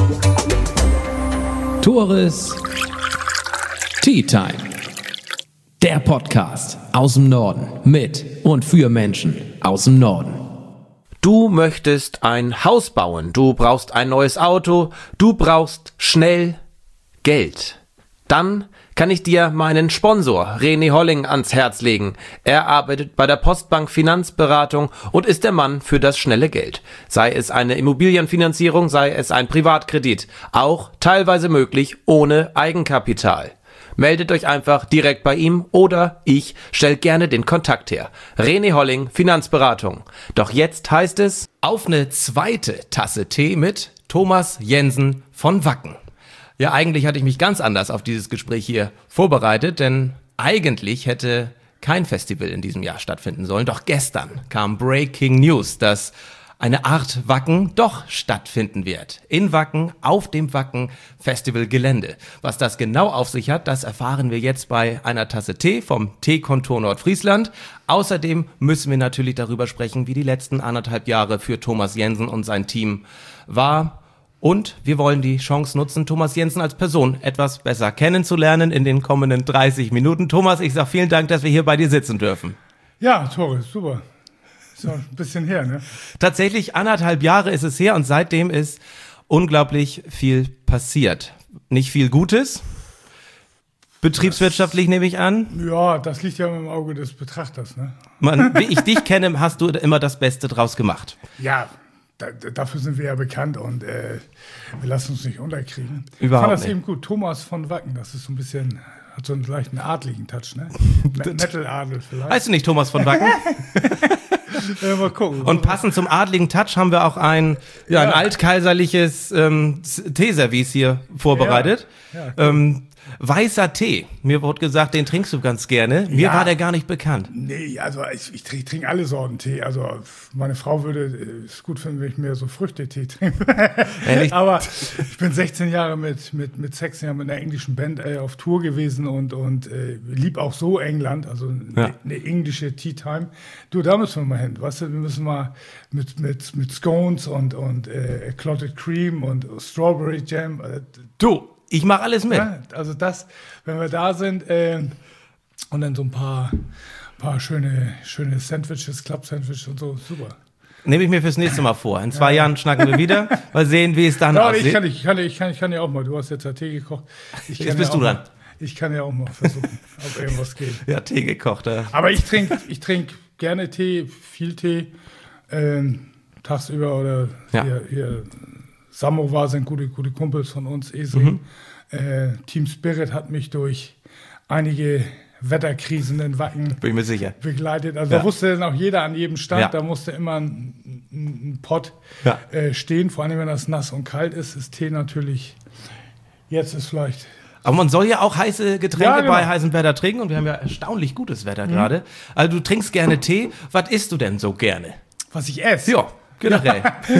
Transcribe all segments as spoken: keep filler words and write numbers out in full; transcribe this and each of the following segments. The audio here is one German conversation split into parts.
Tores Tea Time. Der Podcast aus dem Norden mit und für Menschen aus dem Norden. Du möchtest ein Haus bauen, du brauchst ein neues Auto, du brauchst schnell Geld. Dann kann ich dir meinen Sponsor René Holling ans Herz legen. Er arbeitet bei der Postbank Finanzberatung und ist der Mann für das schnelle Geld. Sei es eine Immobilienfinanzierung, sei es ein Privatkredit. Auch teilweise möglich ohne Eigenkapital. Meldet euch einfach direkt bei ihm oder ich stelle gerne den Kontakt her. René Holling, Finanzberatung. Doch jetzt heißt es auf eine zweite Tasse Tee mit Thomas Jensen von Wacken. Ja, eigentlich hatte ich mich ganz anders auf dieses Gespräch hier vorbereitet, denn eigentlich hätte kein Festival in diesem Jahr stattfinden sollen. Doch gestern kam Breaking News, dass eine Art Wacken doch stattfinden wird. In Wacken, auf dem Wacken-Festival-Gelände. Was das genau auf sich hat, das erfahren wir jetzt bei einer Tasse Tee vom Teekontor Nordfriesland. Außerdem müssen wir natürlich darüber sprechen, wie die letzten anderthalb Jahre für Thomas Jensen und sein Team war. Und wir wollen die Chance nutzen, Thomas Jensen als Person etwas besser kennenzulernen in den kommenden dreißig Minuten. Thomas, ich sage vielen Dank, dass wir hier bei dir sitzen dürfen. Ja, Tore, super. So ein bisschen her, ne? Tatsächlich anderthalb Jahre ist es her und seitdem ist unglaublich viel passiert. Nicht viel Gutes, betriebswirtschaftlich nehme ich an. Ja, das liegt ja im Auge des Betrachters, ne? Man, wie ich dich kenne, hast du immer das Beste draus gemacht. Ja, da, dafür sind wir ja bekannt und äh, wir lassen uns nicht unterkriegen. Überhaupt ich fand das nicht. eben gut. Thomas von Wacken, das ist so ein bisschen, hat so einen leichten adligen Touch, ne? Metal-Adel vielleicht. Heißt du nicht Thomas von Wacken? Ja, mal gucken. Und passend zum adligen Touch haben wir auch ein, ja, ein Ja. altkaiserliches ähm, Teeservice hier vorbereitet. Ja, ja, cool. ähm, weißer Tee. Mir wurde gesagt, den trinkst du ganz gerne. Mir Ja. war der gar nicht bekannt. Nee, also ich, ich trinke trink alle Sorten Tee. Also meine Frau würde es gut finden, wenn ich mehr so Früchtetee trinke. Ehrlich? Aber ich bin sechzehn Jahre mit, mit, mit sechzehn Jahren mit einer englischen Band äh, auf Tour gewesen und, und äh, lieb auch so England, also Ja. eine ne englische Tea Time. Du, da müssen wir mal hin. Weißt du, wir müssen mal mit, mit, mit Scones und, und äh, Clotted Cream und Strawberry Jam. Äh, Du, ich mache alles mit. ja, also das, wenn wir da sind, äh, und dann so ein paar, paar schöne, schöne Sandwiches, Club-Sandwiches und so, super. Nehme ich mir fürs nächste Mal vor. In zwei Jahren schnacken wir wieder. Mal sehen, wie es dann Ja, aussieht. ich kann, ich, kann, ich, kann, ich kann ja auch mal, du hast jetzt ja Tee gekocht. Ich Jetzt kann bist ja du auch dran. Mal, ich kann ja auch mal versuchen, ob irgendwas geht. Ja, Tee gekocht. Ja. Aber ich trinke ich trink gerne Tee, viel Tee, ähm, tagsüber oder Ja. hier, hier Samovar sind gute, gute Kumpels von uns, Esring. Mhm. Äh, Team Spirit hat mich durch einige Wetterkrisen in Wacken Bin ich mir sicher. begleitet. Also Ja. da wusste dann auch jeder an jedem Stand, Ja. da musste immer ein, ein, ein Pott Ja. äh, stehen, vor allem wenn das nass und kalt ist, ist Tee natürlich, jetzt ist vielleicht, Aber man soll ja auch heiße Getränke Ja, genau. bei heißem Wetter trinken und wir haben ja erstaunlich gutes Wetter gerade. Also du trinkst gerne Tee. Was isst du denn so gerne? was ich esse. Ja, generell.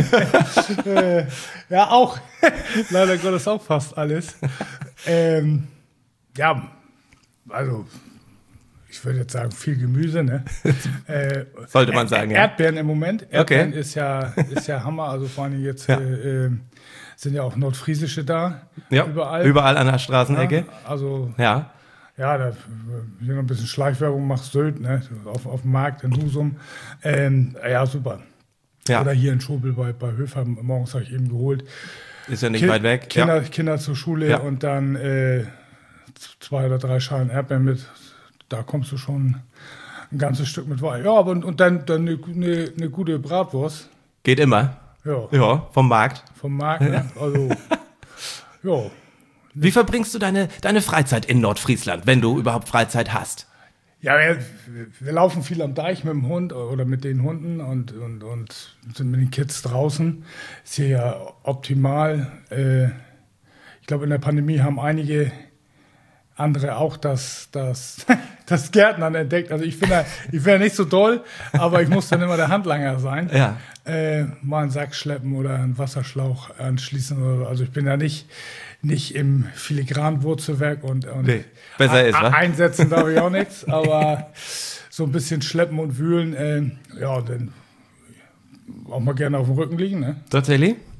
äh, ja, auch. Leider Gottes auch fast alles. ähm, ja, also ich würde jetzt sagen, viel Gemüse, ne? Äh, Sollte man sagen, ja. Erdbeeren im Moment. Erdbeeren Okay. ist ja, ist ja Hammer. Also vor allem jetzt Ja. äh, äh, sind ja auch Nordfriesische da. Ja, Überall. Überall an der Straßenecke. Ja, also, Ja. ja, da hier noch ein bisschen Schleichwerbung macht Sylt, ne? Auf, auf dem Markt in Husum. Ähm, ja, super. Ja. Oder hier in Schobel bei, bei Höfer. Morgens habe ich eben geholt. Ist ja nicht Ki- weit weg. Kinder, Ja. Kinder zur Schule Ja. und dann äh, zwei oder drei Schalen Erdbeeren mit. Da kommst du schon ein ganzes Stück mit weiter. Ja, aber und, und dann, dann eine, eine, eine gute Bratwurst. Geht immer. Ja, Ja, vom Markt. vom Markt. Ne? Also, ja. Wie verbringst du deine, deine Freizeit in Nordfriesland, wenn du überhaupt Freizeit hast? Ja, wir, wir laufen viel am Deich mit dem Hund oder mit den Hunden und, und, und sind mit den Kids draußen. Ist hier ja optimal. Äh, ich glaube, in der Pandemie haben einige andere auch das, das, das Gärtnern entdeckt. Also ich finde, ich wäre nicht so doll, aber ich muss dann immer der Handlanger sein. Ja. Äh, mal einen Sack schleppen oder einen Wasserschlauch anschließen. Oder, so. Also ich bin da nicht, nicht im filigranen Wurzelwerk und, und Nee, besser ist, wa? einsetzen darf ich auch nichts, aber so ein bisschen schleppen und wühlen, äh, ja, dann auch mal gerne auf dem Rücken liegen, ne? Tatsächlich?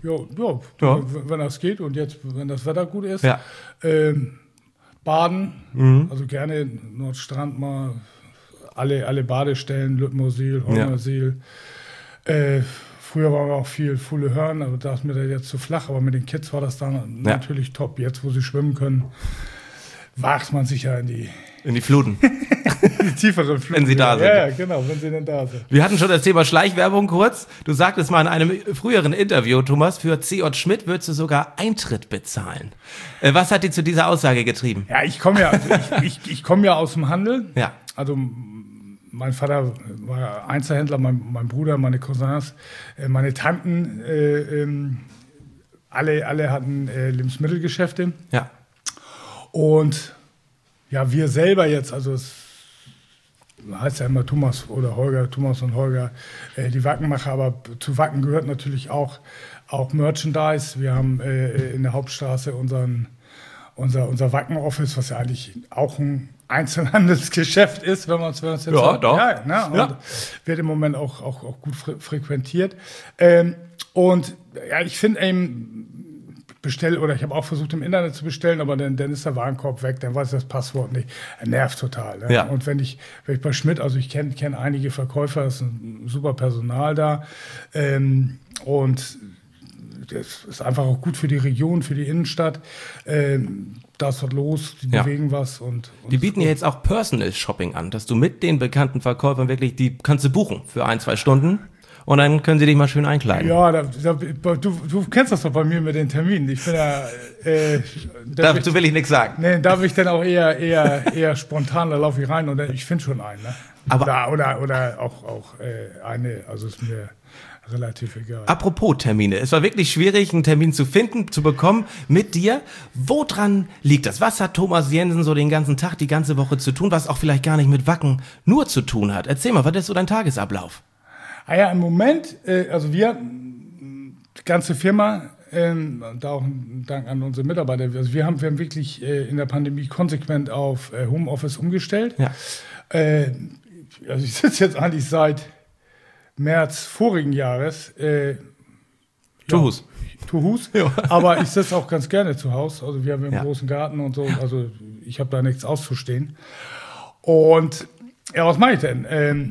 ja, ja, Ja. wenn das geht und jetzt, wenn das Wetter gut ist. Ja. Ähm, Baden, Mhm. also gerne Nordstrand mal, alle, alle Badestellen, Lüttmosil, Holmersil. Äh, früher waren wir auch viel Fuhle Hörn, aber da ist mir das jetzt zu flach, aber mit den Kids war das dann Ja. natürlich top. Jetzt, wo sie schwimmen können, wagt man sich ja in die, In die Fluten. die tieferen Flüsse. Wenn sie da sind. Ja, ja, genau, wenn sie denn da sind. Wir hatten schon das Thema Schleichwerbung kurz. Du sagtest mal in einem früheren Interview, Thomas, für C J Schmidt würdest du sogar Eintritt bezahlen. Äh, was hat dich zu dieser Aussage getrieben? Ja, ich komme ja, also ich, ich, ich komme ja aus dem Handel. Ja. Also mein Vater war Einzelhändler, mein, mein Bruder, meine Cousins, äh, meine Tanten, äh, ähm, alle, alle hatten äh, Lebensmittelgeschäfte. Ja. Und ja, wir selber jetzt, also es heißt ja immer Thomas oder Holger, Thomas und Holger, äh, die Wackenmacher, aber zu Wacken gehört natürlich auch, auch Merchandise. Wir haben äh, in der Hauptstraße unseren, unser, unser Wacken-Office, was ja eigentlich auch ein Einzelhandelsgeschäft ist, wenn man es jetzt Ja, sagt. doch. Ja, ne? Und Ja. wird im Moment auch, auch, auch gut fre frequentiert. Ähm, und ja, ich finde eben, bestell oder ich habe auch versucht im Internet zu bestellen, aber dann, dann ist der Warenkorb weg, dann weiß ich das Passwort nicht. Nervt total. Ne? Ja. Und wenn ich, wenn ich bei Schmidt, also ich kenne kenn einige Verkäufer, es ist ein super Personal da ähm, und das ist einfach auch gut für die Region, für die Innenstadt. Ähm, da ist was los, die Ja. bewegen was und, und Die bieten ja jetzt auch Personal Shopping an, dass du mit den bekannten Verkäufern wirklich, die kannst du buchen für ein, zwei Stunden und dann können sie dich mal schön einkleiden. ja, da, da, du, du kennst das doch bei mir mit den Terminen. Ich bin ja, äh, da bin Dazu will ich nichts sagen. Nee, da bin ich dann auch eher, eher, eher spontan, da laufe ich rein und dann, ich finde schon einen. Ne? Aber- oder, oder, oder auch, auch äh, eine, also ist mir relativ egal. Apropos Termine, es war wirklich schwierig, einen Termin zu finden, zu bekommen mit dir. Woran liegt das? Was hat Thomas Jensen so den ganzen Tag, die ganze Woche zu tun, was auch vielleicht gar nicht mit Wacken nur zu tun hat? Erzähl mal, was ist so dein Tagesablauf? Ah ja, im Moment, äh, also wir, die ganze Firma, ähm, da auch ein Dank an unsere Mitarbeiter, also wir haben, wir haben wirklich äh, in der Pandemie konsequent auf äh, Homeoffice umgestellt. Ja. Äh, also ich sitze jetzt eigentlich seit März vorigen Jahres. Äh, Tuhus. Tuhus. Ja. Aber ich sitze auch ganz gerne zu Hause. Also wir haben einen Ja. großen Garten und so. Also ich habe da nichts auszustehen. Und ja, was mache ich denn? Ähm,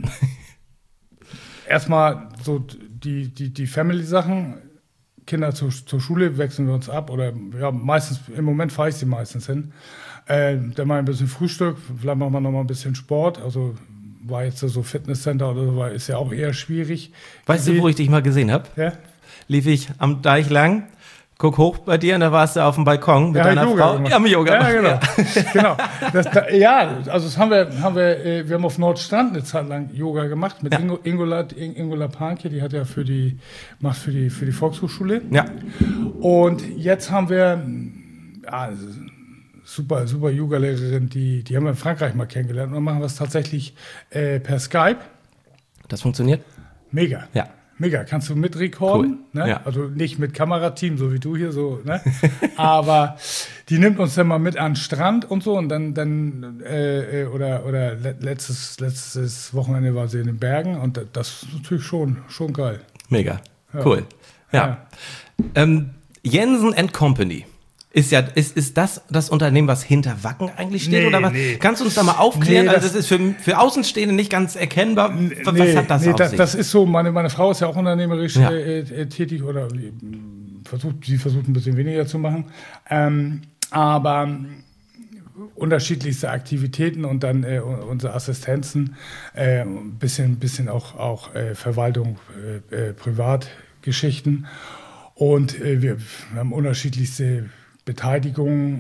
erstmal so die, die, die Family-Sachen. Kinder zur, zur Schule wechseln wir uns ab. Oder ja, meistens, im Moment fahre ich sie meistens hin. Äh, dann mal ein bisschen Frühstück, vielleicht machen wir noch mal ein bisschen Sport. Also war jetzt so Fitnesscenter oder so, war, ist ja auch eher schwierig. Weißt du, wo ich dich mal gesehen habe? Ja? Lief ich am Deich lang, guck hoch bei dir und da warst du auf dem Balkon mit Ja, deiner Yoga Frau. gemacht. Ja, mit Yoga. Ja, gemacht. genau. genau. Das, da, ja, also das haben wir, haben wir, äh, wir haben auf Nordstrand eine Zeit lang Yoga gemacht mit Ja. Ingo, Ingola, Ingola Panke, die hat ja für die, macht für die, für die Volkshochschule. Ja. Und jetzt haben wir, ja, super, super Yoga-Lehrerin, die, die haben wir in Frankreich mal kennengelernt und dann machen wir es tatsächlich äh, per Skype. Das funktioniert? Mega. Ja. Mega. Kannst du mitrekorden? Cool. Ne? Ja. Also nicht mit Kamerateam, so wie du hier so, ne? Aber die nimmt uns dann mal mit an den Strand und so und dann, dann äh, äh, oder, oder le- letztes, letztes Wochenende war sie in den Bergen und das ist natürlich schon, schon geil. Mega. Cool. Ja. Ja. Ähm, Jensen and Company. Ist ja, ist, ist das das Unternehmen, was hinter Wacken eigentlich steht? Nee, oder was? nee. Kannst du uns da mal aufklären? Nee, also das- das ist für, für Außenstehende nicht ganz erkennbar. Was Nee, hat das nee, auf das, sich? das ist so, meine, meine Frau ist ja auch unternehmerisch Ja. äh, äh, tätig oder äh, versucht, sie versucht ein bisschen weniger zu machen. Ähm, aber ähm, unterschiedlichste Aktivitäten und dann äh, unsere Assistenzen, äh, ein bisschen, bisschen auch, auch äh, Verwaltung, äh, äh, Privatgeschichten. Und äh, wir, wir haben unterschiedlichste Beteiligungen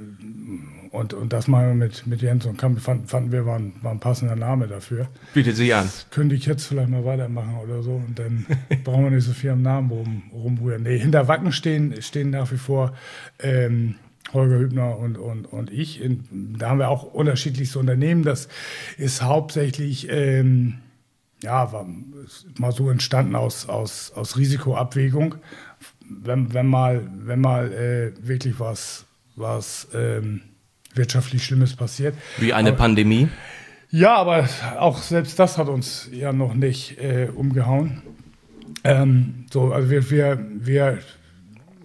äh, und, und das machen wir mit, mit Jens und Kamp, fanden, fanden wir, war ein, war ein passender Name dafür. Bietet sie an. Könnte ich jetzt vielleicht mal weitermachen oder so und dann brauchen wir nicht so viel am Namen rum, rumrühren. Nee, hinter Wacken stehen, stehen nach wie vor ähm, Holger Hübner und, und, und ich. In, da haben wir auch unterschiedlichste Unternehmen. Das ist hauptsächlich, ähm, ja, war ist mal so entstanden aus, aus, aus Risikoabwägung. Wenn, wenn mal, wenn mal äh, wirklich was, was ähm, wirtschaftlich Schlimmes passiert. Wie eine Aber- Pandemie. Ja, aber auch selbst das hat uns ja noch nicht äh, umgehauen. Ähm, so, also wir, wir, wir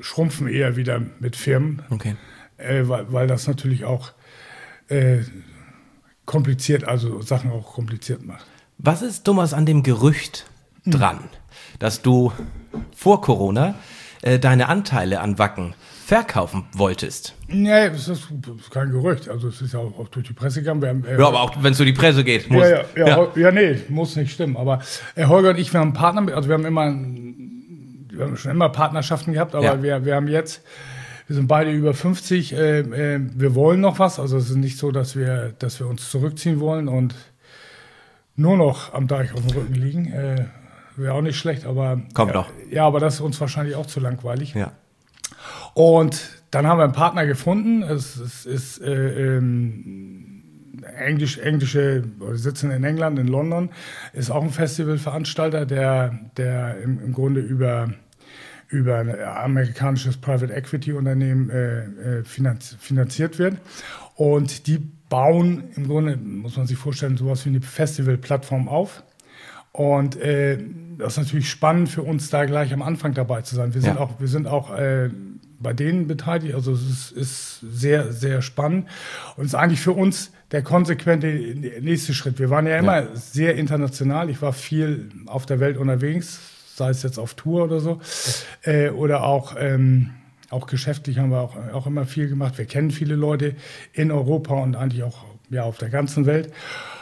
schrumpfen eher wieder mit Firmen, Okay. äh, weil, weil das natürlich auch äh, kompliziert, also Sachen auch kompliziert macht. Was ist, Thomas, an dem Gerücht dran, dass du vor Corona äh, deine Anteile an Wacken verkaufen wolltest? Nee, das ist kein Gerücht. Also es ist ja auch, auch durch die Presse gegangen. Wir haben, äh, Ja, aber auch wenn es durch die Presse geht. Muss, ja, ja, ja, ja. ja, nee, muss nicht stimmen. Aber äh, Holger und ich, wir haben einen Partner, mit- also wir haben immer, wir haben schon immer Partnerschaften gehabt, aber Ja. wir, wir haben jetzt, wir sind beide über fünfzig, äh, äh, wir wollen noch was. Also es ist nicht so, dass wir, dass wir uns zurückziehen wollen und nur noch am Deich auf dem Rücken liegen. Äh, Wäre auch nicht schlecht, aber Kommt ja, noch. Ja, aber das ist uns wahrscheinlich auch zu langweilig. Ja. Und dann haben wir einen Partner gefunden. Es, es ist äh, ähm, Englisch, englische, wir sitzen in England, in London, ist auch ein Festivalveranstalter, der, der im, im Grunde über, über ein amerikanisches Private Equity Unternehmen äh, finanz, finanziert wird. Und die bauen im Grunde, muss man sich vorstellen, sowas wie eine Festivalplattform auf. Und äh, das ist natürlich spannend für uns, da gleich am Anfang dabei zu sein. Wir sind Ja. auch, wir sind auch äh, bei denen beteiligt. Also es ist, ist sehr, sehr spannend. Und es ist eigentlich für uns der konsequente nächste Schritt. Wir waren ja immer Ja. sehr international. Ich war viel auf der Welt unterwegs, sei es jetzt auf Tour oder so. Äh, oder auch, ähm, auch geschäftlich haben wir auch, auch immer viel gemacht. Wir kennen viele Leute in Europa und eigentlich auch ja, auf der ganzen Welt.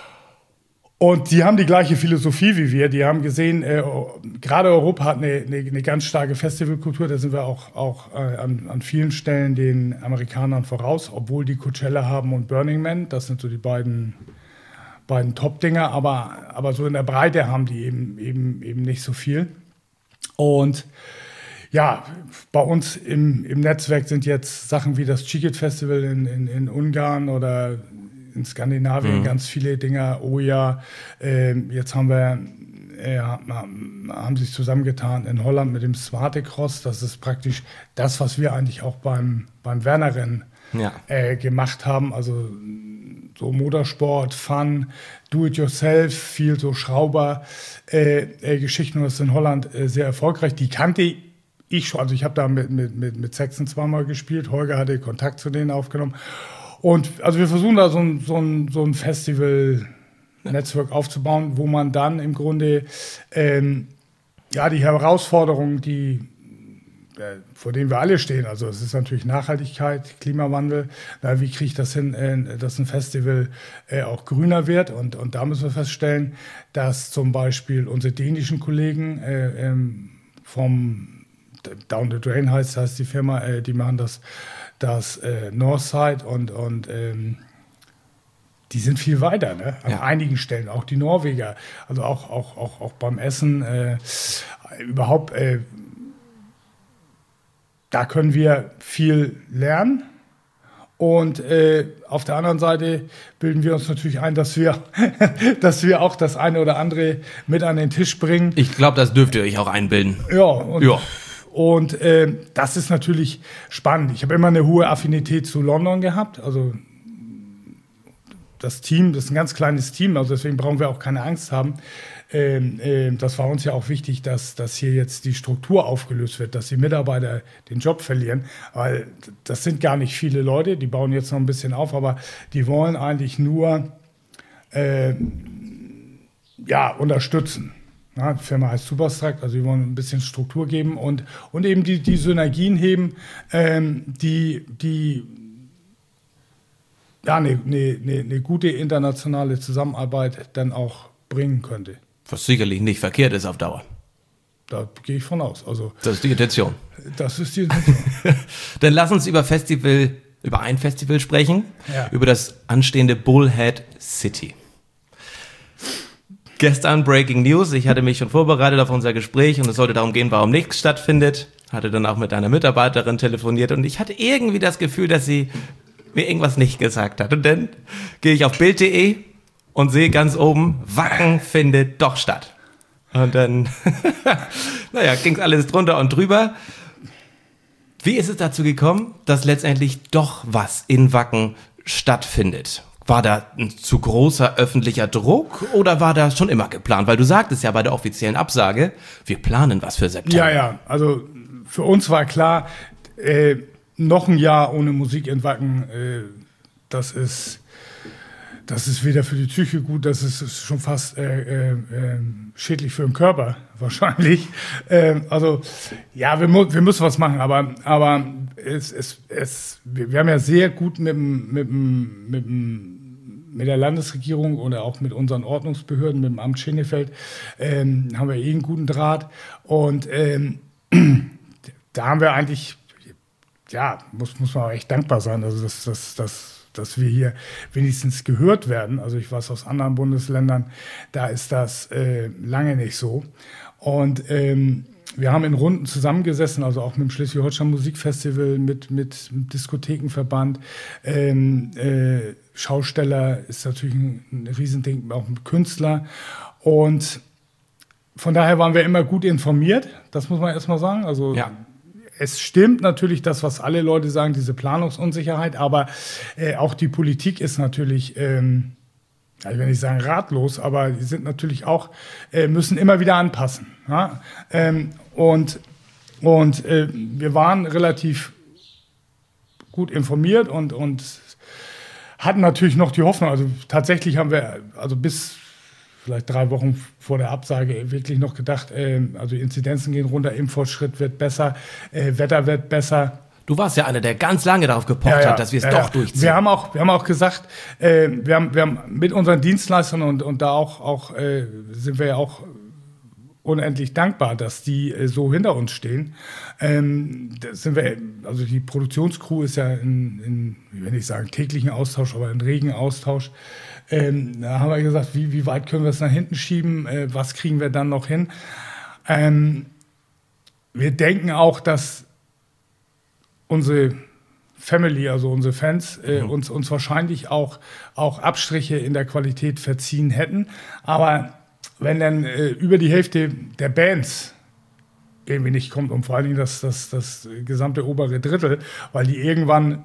Und die haben die gleiche Philosophie wie wir. Die haben gesehen, äh, gerade Europa hat eine, eine, eine ganz starke Festivalkultur. Da sind wir auch, auch äh, an, an vielen Stellen den Amerikanern voraus, obwohl die Coachella haben und Burning Man. Das sind so die beiden, beiden Top-Dinger. Aber, aber so in der Breite haben die eben, eben, eben nicht so viel. Und ja, bei uns im, im Netzwerk sind jetzt Sachen wie das Chikit Festival in, in, in Ungarn oder in Skandinavien, mhm. ganz viele Dinger. Oh ja, äh, jetzt haben wir, äh, haben sich zusammengetan in Holland mit dem Smarte Cross. Das ist praktisch das, was wir eigentlich auch beim, beim Werner-Rennen Ja. äh, gemacht haben. Also so Motorsport, Fun, Do-it-yourself, viel so Schrauber-Geschichten. Äh, äh, das ist in Holland äh, sehr erfolgreich. Die kannte ich schon. Also ich habe da mit, mit, mit, mit Saxon zweimal gespielt. Holger hatte Kontakt zu denen aufgenommen. Und also wir versuchen da so ein, so ein, so ein Festival-Netzwerk aufzubauen, wo man dann im Grunde ähm, ja, die Herausforderungen, die, äh, vor denen wir alle stehen, also es ist natürlich Nachhaltigkeit, Klimawandel, na, wie kriege ich das hin, äh, dass ein Festival äh, auch grüner wird? Und, und da müssen wir feststellen, dass zum Beispiel unsere dänischen Kollegen äh, ähm, vom Down the Drain heißt, heißt die Firma, äh, die machen das das äh, Northside und, und ähm, die sind viel weiter, ne? An Ja. einigen Stellen, auch die Norweger, also auch, auch, auch, auch beim Essen, äh, überhaupt, äh, da können wir viel lernen. Und äh, auf der anderen Seite bilden wir uns natürlich ein, dass wir, dass wir auch das eine oder andere mit an den Tisch bringen. Ich glaube, das dürft ihr euch auch einbilden. Ja, und, Ja. und äh, das ist natürlich spannend. Ich habe immer eine hohe Affinität zu London gehabt. Also das Team, das ist ein ganz kleines Team, also deswegen brauchen wir auch keine Angst haben. Ähm, äh, das war uns ja auch wichtig, dass, dass hier jetzt die Struktur aufgelöst wird, dass die Mitarbeiter den Job verlieren, weil das sind gar nicht viele Leute, die bauen jetzt noch ein bisschen auf, aber die wollen eigentlich nur äh, ja, unterstützen. Ja, die Firma heißt Superstruct, also wir wollen ein bisschen Struktur geben und, und eben die, die Synergien heben, ähm, die, die ja, eine, eine, eine gute internationale Zusammenarbeit dann auch bringen könnte. Was sicherlich nicht verkehrt ist auf Dauer. Da gehe ich von aus. Also, Das ist die Intention. das ist die Intention. Dann lass uns über Festival, über ein Festival sprechen, Ja. über das anstehende Bullhead City. Gestern Breaking News, ich hatte mich schon vorbereitet auf unser Gespräch und es sollte darum gehen, warum nichts stattfindet. Hatte dann auch mit einer Mitarbeiterin telefoniert und ich hatte irgendwie das Gefühl, dass sie mir irgendwas nicht gesagt hat. Und dann gehe ich auf Bild punkt de und sehe ganz oben, Wacken findet doch statt. Und dann, naja, ging alles drunter und drüber. Wie ist es dazu gekommen, dass letztendlich doch was in Wacken stattfindet? War da ein zu großer öffentlicher Druck oder war das schon immer geplant? Weil du sagtest ja bei der offiziellen Absage, wir planen was für September. Ja, ja, also für uns war klar, äh, noch ein Jahr ohne Musik in Wacken, äh, das ist, das ist weder für die Psyche gut, das ist, ist schon fast äh, äh, schädlich für den Körper wahrscheinlich. Äh, also ja, wir, mu- wir müssen was machen, aber, aber es, es, es, wir, wir haben ja sehr gut mit, mit, mit, mit der Landesregierung oder auch mit unseren Ordnungsbehörden, mit dem Amt Schenefeld, ähm, haben wir eh einen guten Draht. Und ähm, da haben wir eigentlich, ja, muss, muss man echt dankbar sein, also dass, dass, dass, dass wir hier wenigstens gehört werden. Also ich weiß aus anderen Bundesländern, da ist das äh, lange nicht so. Und ähm, wir haben in Runden zusammengesessen, also auch mit dem Schleswig-Holstein Musikfestival, mit, mit dem Diskothekenverband. Ähm, äh, Schausteller ist natürlich ein, ein Riesending, auch ein Künstler. Und von daher waren wir immer gut informiert, das muss man erstmal sagen. Also Ja. Es stimmt natürlich das, was alle Leute sagen, diese Planungsunsicherheit, aber äh, auch die Politik ist natürlich, ähm, ich will nicht sagen ratlos, aber die sind natürlich auch, äh, müssen immer wieder anpassen. Ja? Ähm, und und äh, wir waren relativ gut informiert und, und hatten natürlich noch die Hoffnung, also tatsächlich haben wir, also bis vielleicht drei Wochen vor der Absage wirklich noch gedacht, äh, also Inzidenzen gehen runter, Impffortschritt wird besser, äh, Wetter wird besser. Du warst ja einer, der ganz lange darauf gepocht Ja, ja, hat, dass wir es ja, doch ja. durchziehen. Wir haben auch, wir haben auch gesagt, äh, wir, haben, wir haben mit unseren Dienstleistern und, und da auch, auch äh, sind wir ja auch unendlich dankbar, dass die äh, so hinter uns stehen. Ähm, das sind wir, also die Produktionscrew ist ja in, in, ich will nicht sagen täglichen Austausch, aber in regen Austausch. Ähm, da haben wir gesagt, wie, wie weit können wir es nach hinten schieben? Äh, was kriegen wir dann noch hin? Ähm, wir denken auch, dass unsere Family, also unsere Fans, äh, mhm. uns, uns wahrscheinlich auch, auch Abstriche in der Qualität verziehen hätten. Aber wenn dann äh, über die Hälfte der Bands irgendwie nicht kommt und vor allen Dingen das, das, das gesamte obere Drittel, weil die irgendwann,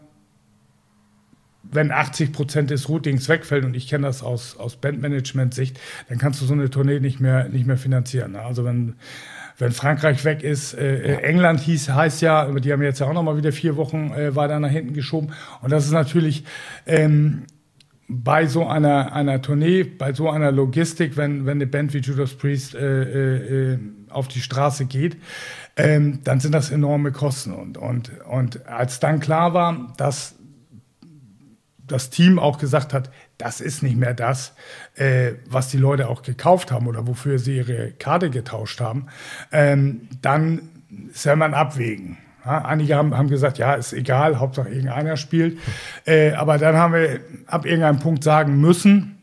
wenn achtzig Prozent des Routings wegfällt, und ich kenne das aus, aus Bandmanagement-Sicht, dann kannst du so eine Tournee nicht mehr, nicht mehr finanzieren. Also wenn, wenn Frankreich weg ist, äh, ja. England hieß, heißt ja, die haben jetzt ja auch noch mal wieder vier Wochen äh, weiter nach hinten geschoben. Und das ist natürlich ähm, bei so einer, einer Tournee, bei so einer Logistik, wenn, wenn eine Band wie Judas Priest äh, äh, auf die Straße geht, ähm, dann sind das enorme Kosten. Und, und, und als dann klar war, dass das Team auch gesagt hat, das ist nicht mehr das, äh, was die Leute auch gekauft haben oder wofür sie ihre Karte getauscht haben, ähm, dann soll man abwägen. Ja, einige haben, haben gesagt, ja, ist egal, Hauptsache irgendeiner spielt. Äh, aber dann haben wir ab irgendeinem Punkt sagen müssen,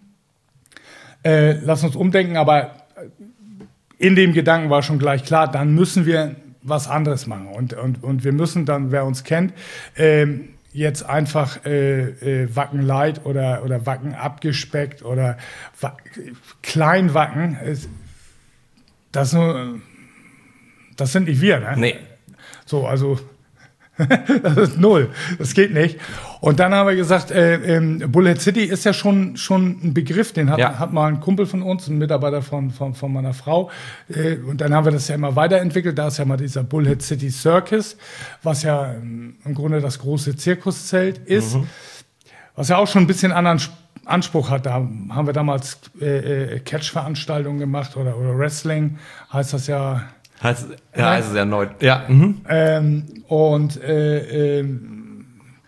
äh, lass uns umdenken, aber in dem Gedanken war schon gleich klar, dann müssen wir was anderes machen. Und, und, und wir müssen dann, wer uns kennt, ähm, jetzt einfach äh, äh, Wacken Light oder, oder Wacken abgespeckt oder Wa- Kleinwacken, das, nur, das sind nicht wir, ne? Nee. So, also das ist null, das geht nicht. Und dann haben wir gesagt, äh, ähm, Bullet City ist ja schon, schon ein Begriff, den hat, Ja. hat mal ein Kumpel von uns, ein Mitarbeiter von, von, von meiner Frau. Äh, und dann haben wir das ja immer weiterentwickelt. Da ist ja mal dieser Bullet City Circus, was ja ähm, im Grunde das große Zirkuszelt ist, mhm. was ja auch schon ein bisschen anderen Sp- Anspruch hat. Da haben wir damals äh, äh, Catch-Veranstaltungen gemacht oder, oder Wrestling, heißt das ja. Heißt, ja, heißt es ja neu. Ja. Mhm. Ähm, und äh, ähm,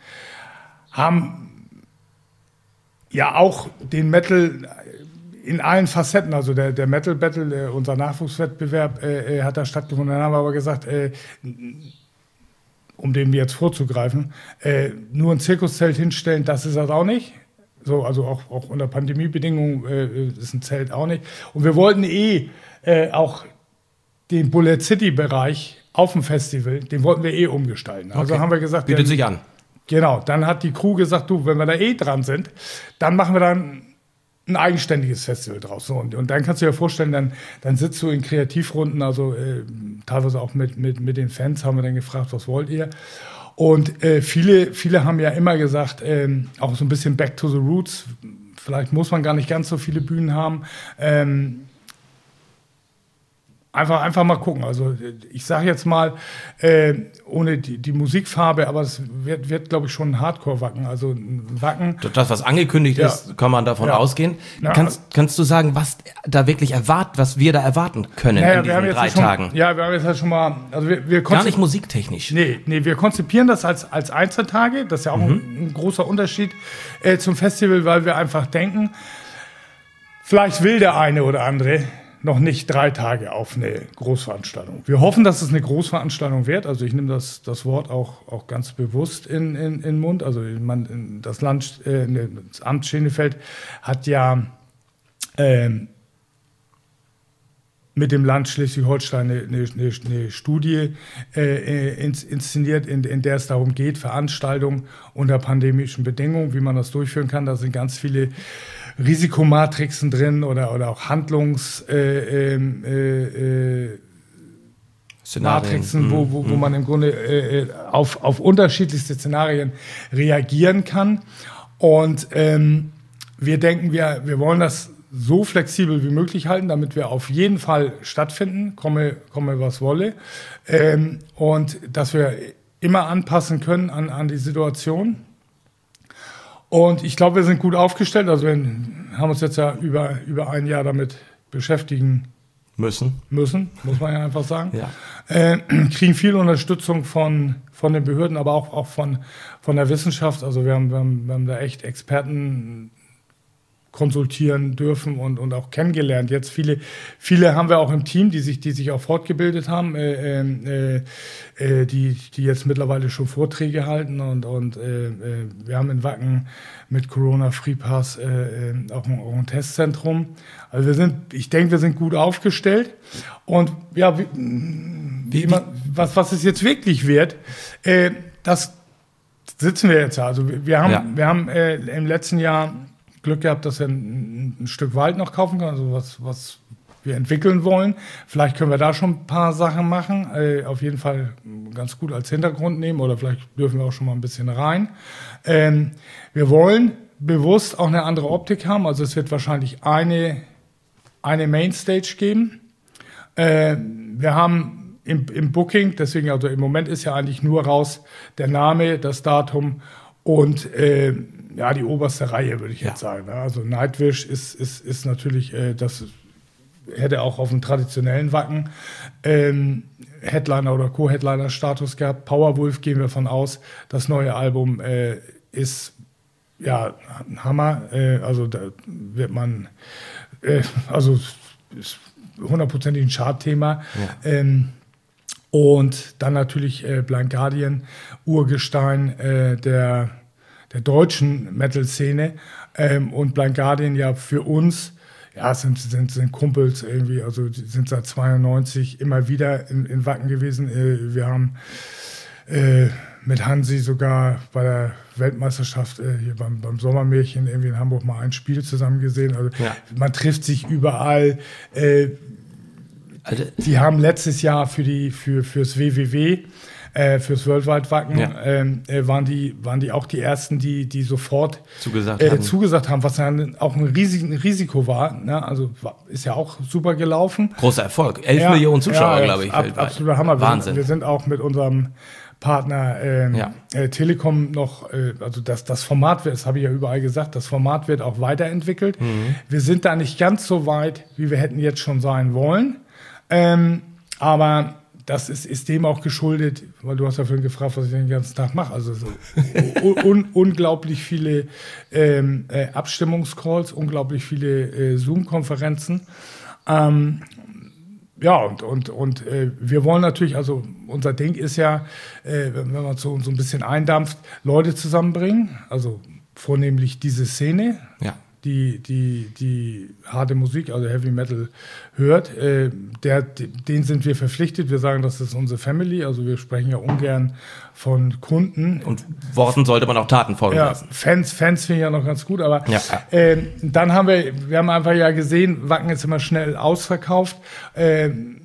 haben ja auch den Metal in allen Facetten, also der, der Metal Battle, äh, unser Nachwuchswettbewerb, äh, äh, hat da stattgefunden. Dann haben wir aber gesagt, äh, um dem jetzt vorzugreifen, äh, nur ein Zirkuszelt hinstellen, das ist das auch nicht. So, also auch, auch unter Pandemiebedingungen äh, ist ein Zelt auch nicht. Und wir wollten eh äh, auch den Bullet City-Bereich auf dem Festival, den wollten wir eh umgestalten. Also Okay. haben wir gesagt, Bietet dann, sich an. Genau, dann hat die Crew gesagt, du, wenn wir da eh dran sind, dann machen wir dann ein eigenständiges Festival draus. So, und, und dann kannst du dir vorstellen, dann, dann sitzt du in Kreativrunden, also äh, teilweise auch mit, mit, mit den Fans, haben wir dann gefragt, was wollt ihr? Und äh, viele, viele haben ja immer gesagt, ähm, auch so ein bisschen back to the roots, vielleicht muss man gar nicht ganz so viele Bühnen haben. Ähm, Einfach, einfach mal gucken. Also ich sage jetzt mal, äh, ohne die, die Musikfarbe, aber es wird, wird glaube ich, schon ein Hardcore-Wacken. Also ein Wacken. Das, was angekündigt Ja. ist, kann man davon Ja. ausgehen. Ja. Kannst, kannst du sagen, was da wirklich erwartet, was wir da erwarten können Naja, in wir haben diesen jetzt drei schon, Tagen? Ja, wir haben jetzt halt schon mal, also wir, wir Gar konzip- nicht musiktechnisch. Nee, nee, wir konzipieren das als, als Einzeltage. Das ist ja auch ein, ein großer Unterschied äh, zum Festival, weil wir einfach denken, vielleicht will der eine oder andere noch nicht drei Tage auf eine Großveranstaltung. Wir hoffen, dass es eine Großveranstaltung wird. Also ich nehme das, das Wort auch, auch ganz bewusst in, in, in den Mund. Also man, das Land, äh, das Amt Schenefeld hat ja ähm, mit dem Land Schleswig-Holstein eine, eine, eine Studie äh, ins, inszeniert, in, in der es darum geht, Veranstaltungen unter pandemischen Bedingungen, wie man das durchführen kann. Da sind ganz viele Risikomatrixen drin oder, oder auch Handlungs äh, äh, äh, Matrixen, wo, wo, wo man im Grunde äh, auf, auf unterschiedlichste Szenarien reagieren kann. Und ähm, wir denken, wir, wir wollen das so flexibel wie möglich halten, damit wir auf jeden Fall stattfinden, komme, komme was wolle. Ähm, und dass wir immer anpassen können an, an die Situation. Und ich glaube, wir sind gut aufgestellt. Also wir haben uns jetzt ja über, über ein Jahr damit beschäftigen Müssen. müssen, muss man ja einfach sagen. Ja. Äh, kriegen viel Unterstützung von, von den Behörden, aber auch, auch von, von der Wissenschaft. Also wir haben, wir haben, wir haben da echt Experten konsultieren dürfen und, und auch kennengelernt. Jetzt viele, viele haben wir auch im Team, die sich, die sich auch fortgebildet haben, äh, äh, äh, die, die jetzt mittlerweile schon Vorträge halten und, und äh, äh, wir haben in Wacken mit Corona Free Pass äh, äh, auch, ein, auch ein Testzentrum. Also wir sind, ich denke, wir sind gut aufgestellt und ja, wie, wie immer, was, was es jetzt wirklich wird, äh, das sitzen wir jetzt ja. Also wir, wir haben, Ja. wir haben äh, im letzten Jahr Glück gehabt, dass wir ein, ein Stück Wald noch kaufen können, also was, was wir entwickeln wollen. Vielleicht können wir da schon ein paar Sachen machen, äh, auf jeden Fall ganz gut als Hintergrund nehmen oder vielleicht dürfen wir auch schon mal ein bisschen rein. Ähm, wir wollen bewusst auch eine andere Optik haben, also es wird wahrscheinlich eine, eine Mainstage geben. Äh, wir haben im, im Booking, deswegen also im Moment ist ja eigentlich nur raus der Name, das Datum und äh, ja, die oberste Reihe, würde ich Ja. jetzt sagen. Also Nightwish ist, ist, ist natürlich, äh, das hätte auch auf einem traditionellen Wacken ähm, Headliner- oder Co-Headliner-Status gehabt. Powerwolf gehen wir von aus. Das neue Album äh, ist ja ein Hammer. Äh, also da wird man, äh, also ist hundertprozentig ein Chartthema. Ja. Ähm, und dann natürlich äh, Blind Guardian, Urgestein äh, der der deutschen Metal-Szene ähm, und Blind Guardian ja für uns, ja, sind, sind, sind Kumpels irgendwie, also die sind seit zweiundneunzig immer wieder in, in Wacken gewesen. Äh, wir haben äh, mit Hansi sogar bei der Weltmeisterschaft äh, hier beim, beim Sommermärchen irgendwie in Hamburg mal ein Spiel zusammen gesehen. Also Ja. man trifft sich überall. Äh, Also, die haben letztes Jahr für die für fürs W W W äh, fürs Worldwide Wacken Ja. ähm, äh, waren die waren die auch die ersten, die die sofort zugesagt äh, haben. zugesagt haben, was dann auch ein, riesig, ein Risiko war. Ne? Also war, ist ja auch super gelaufen. Großer Erfolg. Elf Ja, Millionen Zuschauer, ja, glaube ich, ab, weltweit. absoluter Hammer. Wir Wahnsinn. sind, wir sind auch mit unserem Partner ähm, Ja. äh, Telekom noch, äh, also das, das Format, wird, das habe ich ja überall gesagt, das Format wird auch weiterentwickelt. Mhm. Wir sind da nicht ganz so weit, wie wir hätten jetzt schon sein wollen. Ähm, aber das ist, ist dem auch geschuldet, weil du hast ja vorhin gefragt, was ich den ganzen Tag mache. Also so un, un, unglaublich viele ähm, äh, Abstimmungscalls, unglaublich viele äh, Zoom-Konferenzen. Ähm, ja, und, und, und äh, wir wollen natürlich, also unser Ding ist ja, äh, wenn man so, so ein bisschen eindampft, Leute zusammenbringen, also vornehmlich diese Szene, Ja. die, die, die harte Musik, also Heavy Metal hört, äh, der, den sind wir verpflichtet. Wir sagen, das ist unsere Family, also wir sprechen ja ungern von Kunden. Und Worten sollte man auch Taten folgen Ja, lassen. Fans, Fans finde ich ja noch ganz gut, aber Ja. ähm, dann haben wir, wir haben einfach ja gesehen, Wacken ist immer schnell ausverkauft. Ähm,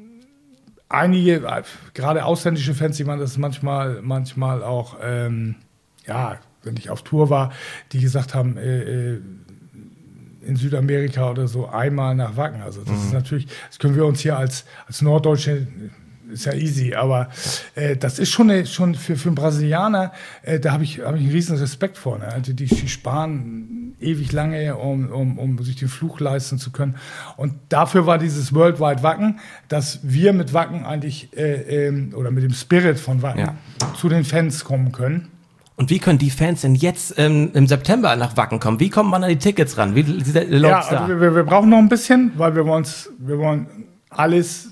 einige, äh, gerade ausländische Fans, die waren das manchmal, manchmal auch, ähm, ja, wenn ich auf Tour war, die gesagt haben, äh, äh, in Südamerika oder so einmal nach Wacken. Also das mhm. ist natürlich, das können wir uns hier als, als Norddeutsche, ist ja easy, aber äh, das ist schon, eine, schon für, für einen Brasilianer, äh, da habe ich, hab ich einen riesen Respekt vor. Ne? Also die, die sparen ewig lange, um, um, um sich den Flug leisten zu können. Und dafür war dieses Worldwide Wacken, dass wir mit Wacken eigentlich, äh, äh, oder mit dem Spirit von Wacken ja. zu den Fans kommen können. Und wie können die Fans denn jetzt ähm, im September nach Wacken kommen? Wie kommt man an die Tickets ran? Wie läuft's ja, also da? wir, wir brauchen noch ein bisschen, weil wir, wir wollen alles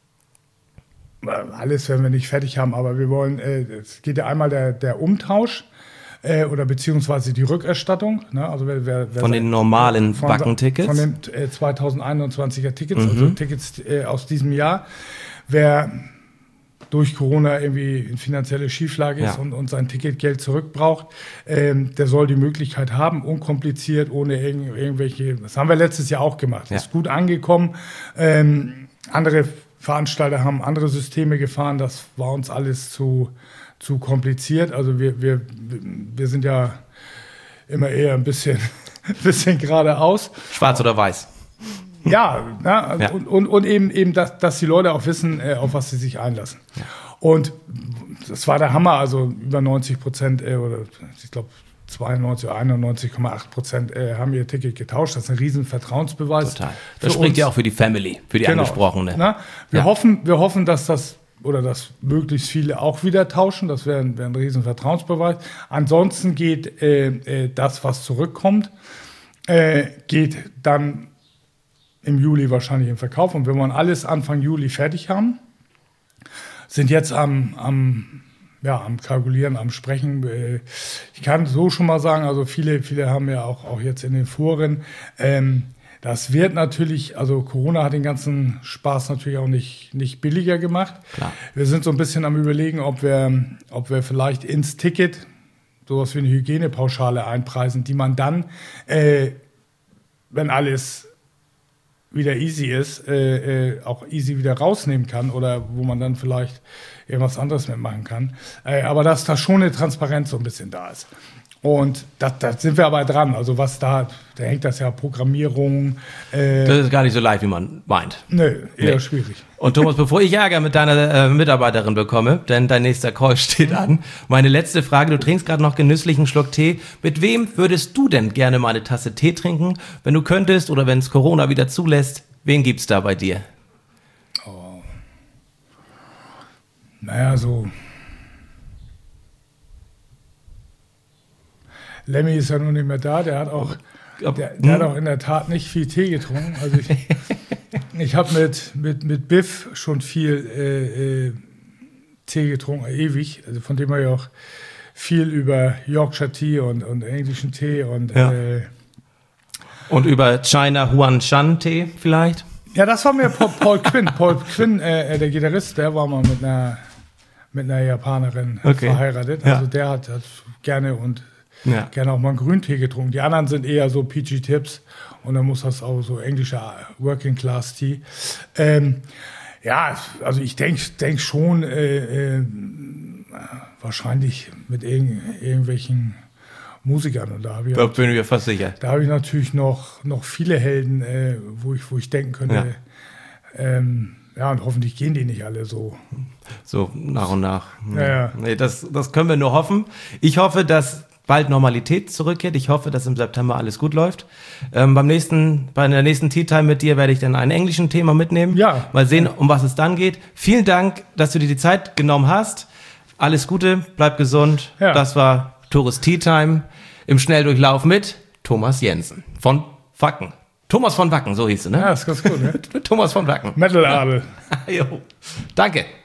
Alles werden wir nicht fertig haben, aber wir wollen, äh, es geht ja einmal der, der Umtausch äh, oder beziehungsweise die Rückerstattung. Ne? Also wer, wer, wer von den normalen Wacken-Tickets? Von den äh, zweitausendeinundzwanziger Tickets, mhm. also Tickets äh, aus diesem Jahr. Wer durch Corona irgendwie in finanzielle Schieflage ist ja. und, und sein Ticketgeld zurückbraucht, ähm, der soll die Möglichkeit haben, unkompliziert, ohne irgend, irgendwelche, das haben wir letztes Jahr auch gemacht, ja. ist gut angekommen. Ähm, andere Veranstalter haben andere Systeme gefahren, das war uns alles zu, zu kompliziert. Also wir, wir, wir sind ja immer eher ein bisschen, bisschen geradeaus. Schwarz oder weiß? Ja, na, ja. Und, und, und eben, eben dass, dass die Leute auch wissen, äh, auf was sie sich einlassen. Ja. Und das war der Hammer, also über neunzig Prozent, äh, oder ich glaube zweiundneunzig oder einundneunzig Komma acht Prozent äh, haben ihr Ticket getauscht. Das ist ein riesen Vertrauensbeweis. Total. Das spricht uns. Ja auch für die Family, für die genau. Angesprochene. Na, wir, ja. hoffen, wir hoffen, dass das oder dass möglichst viele auch wieder tauschen. Das wäre ein, wär ein riesen Vertrauensbeweis. Ansonsten geht äh, äh, das, was zurückkommt, äh, geht dann im Juli wahrscheinlich im Verkauf. Und wir wollen alles Anfang Juli fertig haben. Sind jetzt am, am Ja, am Kalkulieren, am Sprechen. Ich kann so schon mal sagen, also viele, viele haben ja auch, auch jetzt in den Foren, ähm, das wird natürlich, also Corona hat den ganzen Spaß natürlich auch nicht, nicht billiger gemacht. Klar. Wir sind so ein bisschen am Überlegen, ob wir, ob wir vielleicht ins Ticket sowas wie eine Hygienepauschale einpreisen, die man dann, äh, wenn alles wieder easy ist, äh, äh, auch easy wieder rausnehmen kann oder wo man dann vielleicht irgendwas anderes mitmachen kann. Äh, aber dass da schon eine Transparenz so ein bisschen da ist. Und da, da sind wir aber dran. Also was da, da hängt das ja Programmierung. Äh, das ist gar nicht so leicht, wie man meint. Nö, eher nee. schwierig. Und Thomas, bevor ich Ärger mit deiner äh, Mitarbeiterin bekomme, denn dein nächster Call steht an, meine letzte Frage, du trinkst gerade noch genüsslichen Schluck Tee. Mit wem würdest du denn gerne mal eine Tasse Tee trinken? Wenn du könntest oder wenn es Corona wieder zulässt, wen gibt's da bei dir? Oh. Naja, so... Lemmy ist ja nun nicht mehr da, der hat auch, der, der hat auch in der Tat nicht viel Tee getrunken. Also ich, ich habe mit, mit, mit Biff schon viel äh, äh, Tee getrunken, ewig, also von dem habe ich auch viel über Yorkshire Tea und, und englischen Tee und ja. äh, und über China Huan Shan Tee vielleicht? Ja, das war mir Paul, Paul Quinn. Paul Quinn, äh, der Gitarrist, der war mal mit einer, mit einer Japanerin okay. verheiratet. Also ja. der hat, hat gerne und Ja. gerne auch mal einen Grüntee getrunken. Die anderen sind eher so Peachy Tips und dann muss das auch so englischer Working Class Tea. Ähm, ja, also ich denke denk schon äh, äh, wahrscheinlich mit irg irgendwelchen Musikern. Und da, da bin ich mir fast sicher. Da habe ich natürlich noch, noch viele Helden, äh, wo, ich, wo ich denken könnte, ja. Ähm, ja, und hoffentlich gehen die nicht alle so. So nach und nach. Ja, ja. Nee, das, das können wir nur hoffen. Ich hoffe, dass bald Normalität zurückkehrt. Ich hoffe, dass im September alles gut läuft. Ähm, beim nächsten, bei der nächsten Tea Time mit dir werde ich dann einen englischen Thema mitnehmen. Ja. Mal sehen, um was es dann geht. Vielen Dank, dass du dir die Zeit genommen hast. Alles Gute, bleib gesund. Ja. Das war Tourist Tea Time im Schnelldurchlauf mit Thomas Jensen von Wacken. Thomas von Wacken, so hieß es, ne? Ja, ist ganz gut, ne? Thomas von Wacken. Metal Adel. Jo. Danke.